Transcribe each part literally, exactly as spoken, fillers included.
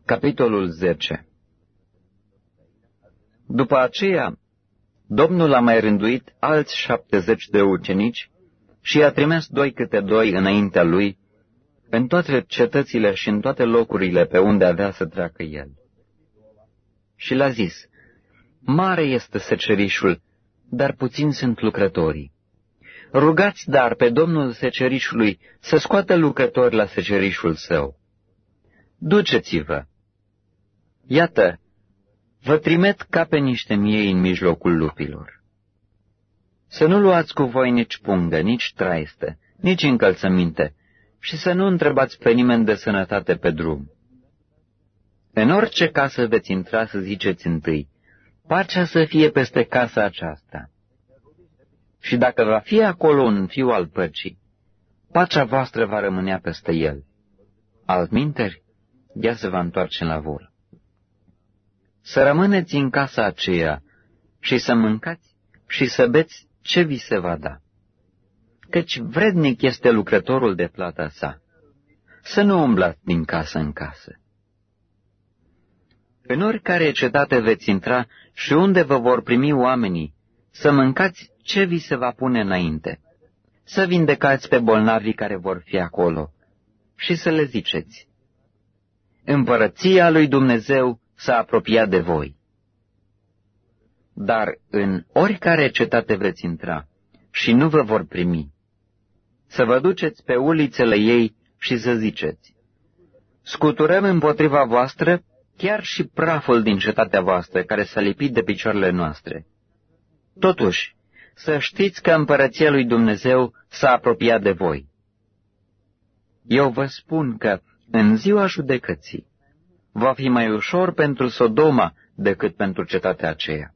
Capitolul zece. După aceea, Domnul a mai rânduit alți șaptezeci de ucenici și i-a trimis doi câte doi înaintea lui, în toate cetățile și în toate locurile pe unde avea să treacă el. Și le-a zis, mare este secerișul, dar puțini sunt lucrătorii. Rugați dar pe Domnul secerișului să scoată lucrători la secerișul său. Duceți-vă! Iată, vă trimet ca pe niște miei în mijlocul lupilor. Să nu luați cu voi nici pungă, nici traiste, nici încălțăminte, și să nu întrebați pe nimeni de sănătate pe drum. În orice casă veți intra să ziceți întâi, pacea să fie peste casa aceasta. Și dacă va fi acolo un fiu al păcii, pacea voastră va rămânea peste el. Altminteri, ea se va întoarce la vor. Să rămâneți în casa aceea și să mâncați și să beți ce vi se va da. Căci vrednic este lucrătorul de plata sa. Să nu umblați din casă în casă. În oricare cetate veți intra și unde vă vor primi oamenii, să mâncați ce vi se va pune înainte, să vindecați pe bolnavii care vor fi acolo și să le ziceți, Împărăția lui Dumnezeu s-a apropiat de voi. Dar în oricare cetate veți intra și nu vă vor primi, să vă duceți pe ulițele ei și să ziceți, scuturăm împotriva voastră chiar și praful din cetatea voastră care s-a lipit de picioarele noastre. Totuși, să știți că împărăția lui Dumnezeu s-a apropiat de voi. Eu vă spun că în ziua judecății va fi mai ușor pentru Sodoma decât pentru cetatea aceea.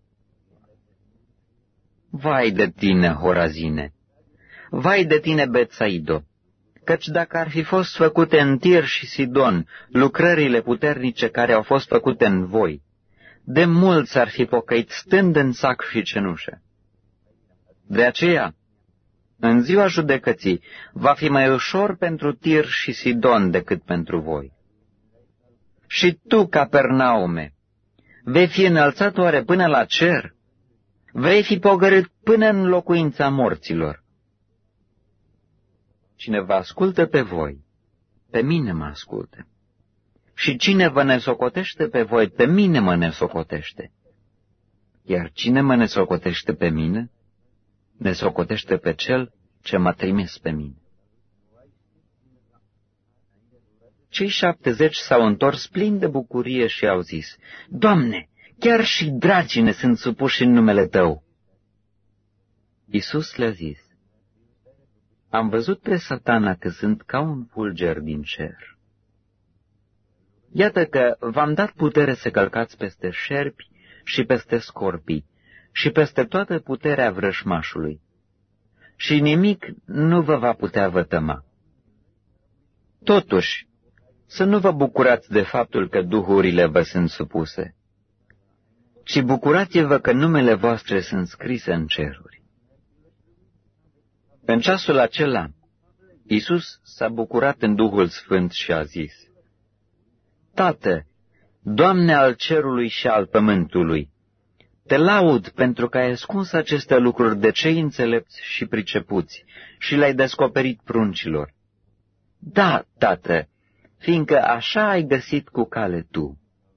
Vai de tine, Horazine! Vai de tine, Betsaido! Căci dacă ar fi fost făcute în Tir și Sidon lucrările puternice care au fost făcute în voi, de mult s-ar fi pocăit stând în sac și cenușă. De aceea, în ziua judecății, va fi mai ușor pentru Tir și Sidon decât pentru voi. Și tu, Capernaume, vei fi înălțat oare până la cer? Vei fi pogorât până în locuința morților. Cine vă ascultă pe voi, pe mine mă ascultă. Și cine vă nesocotește pe voi, pe mine mă nesocotește. Iar cine mă nesocotește pe mine, nesocotește pe cel ce m-a trimis pe mine. Cei șaptezeci s-au întors plini de bucurie și au zis, Doamne, chiar și dracii ne sunt supuși în numele Tău. Iisus le-a zis, am văzut pe Satana căzând ca un fulger din cer. Iată că v-am dat putere să călcați peste șerpi și peste scorpii și peste toată puterea vrășmașului, și nimic nu vă va putea vătăma. Totuși, să nu vă bucurați de faptul că duhurile vă sunt supuse, ci bucurați-vă că numele voastre sunt scrise în ceruri. În ceasul acela, Iisus s-a bucurat în Duhul Sfânt și a zis, Tată, Doamne al cerului și al pământului, Te laud pentru că ai ascuns aceste lucruri de cei înțelepți și pricepuți și le-ai descoperit pruncilor. Da, Tată, fiindcă așa ai găsit cu cale Tu.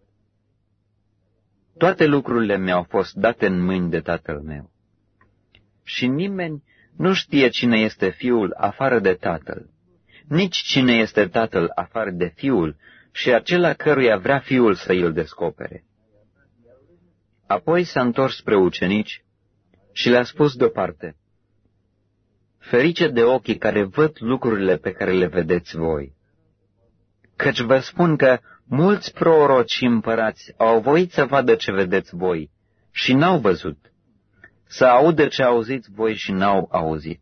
Toate lucrurile mi-au fost date în mâini de Tatăl meu. Și nimeni nu știe cine este Fiul afară de Tatăl, nici cine este Tatăl afară de Fiul și acela căruia vrea Fiul să îl descopere. Apoi s-a întors spre ucenici și le-a spus deoparte, Ferice de ochii care văd lucrurile pe care le vedeți voi, căci vă spun că mulți proroci și împărați au voit să vadă ce vedeți voi și n-au văzut, să audă ce auziți voi și n-au auzit.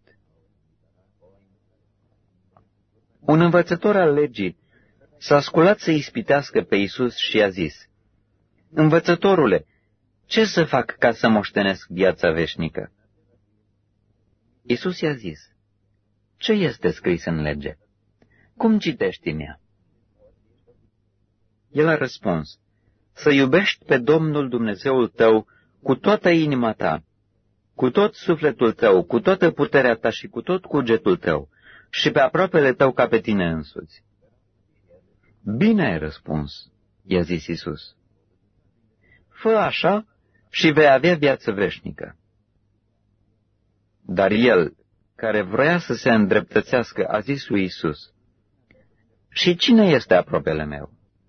Un învățător al legii s-a sculat să ispitească pe Iisus și i-a zis, Învățătorule, ce să fac ca să moștenesc viața veșnică? Iisus i-a zis, ce este scris în lege? Cum citești în ea? El a răspuns, să iubești pe Domnul Dumnezeul tău cu toată inima ta, cu tot sufletul tău, cu toată puterea ta și cu tot cugetul tău, și pe aproapele tău ca pe tine însuți. Bine ai răspuns, i-a zis Iisus. Fă așa și vei avea viață veșnică. Dar el, care vrea să se îndreptățească, a zis lui Iisus, și cine este aproapele meu?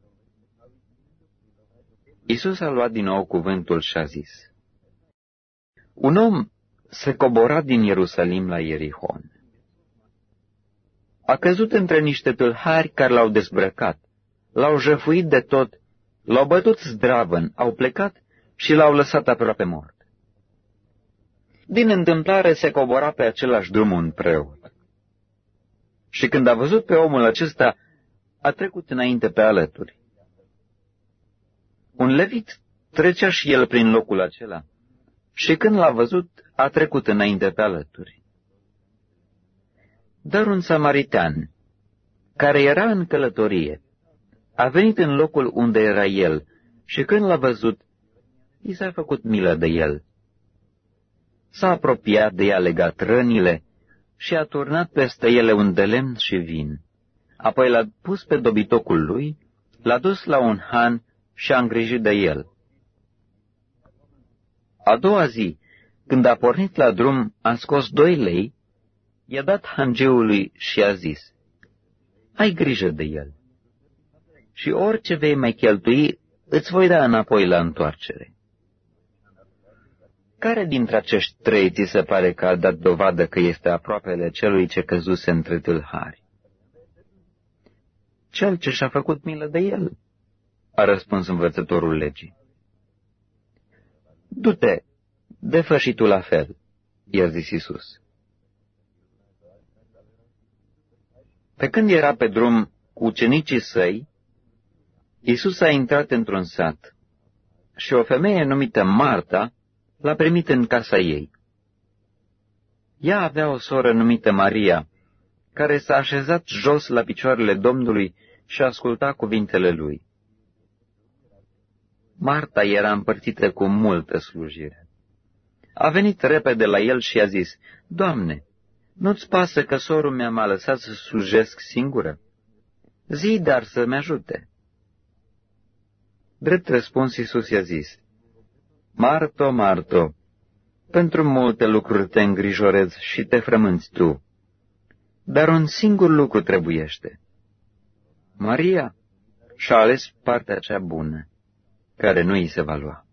Iisus a luat din nou cuvântul și a zis, un om se cobora din Ierusalim la Ierihon. A căzut între niște tâlhari care l-au dezbrăcat, l-au jăfuit de tot, l-au bătut zdravăn, au plecat și l-au lăsat aproape mort. Din întâmplare se cobora pe același drum un preot. Și când a văzut pe omul acesta, a trecut înainte pe alături. Un levit trecea și el prin locul acela, și când l-a văzut, a trecut înainte pe alături. Dar un samaritean, care era în călătorie, a venit în locul unde era el și când l-a văzut, i s-a făcut milă de el. S-a apropiat de ea, legat rănile și a turnat peste ele un de lemn și vin. Apoi l-a pus pe dobitocul lui, l-a dus la un han și a îngrijit de el. A doua zi, când a pornit la drum, a scos doi lei, i-a dat hangeului și a zis, ai grijă de el și orice vei mai cheltui, îți voi da înapoi la întoarcere. Care dintre acești trei ți se pare că a dat dovadă că este aproapele celui ce căzuse între tâlhari? Cel ce și-a făcut milă de el, a răspuns învățătorul legii. Du-te, de-fă și tu la fel, i-a zis Iisus. Pe când era pe drum cu ucenicii săi, Iisus a intrat într-un sat și o femeie numită Marta l-a primit în casa ei. Ea avea o soră numită Maria, care s-a așezat jos la picioarele Domnului și asculta cuvintele lui. Marta era împărțită cu multă slujire. A venit repede la el și a zis, Doamne, nu-ți pasă că sorul mea m-a lăsat să slujesc singură? Zi dar să-mi ajute. Drept răspuns, Iisus i-a zis, Marto, Marto, pentru multe lucruri te îngrijorezi și te frămânți tu, dar un singur lucru trebuiește. Maria și-a ales partea cea bună, care nu îi se va lua.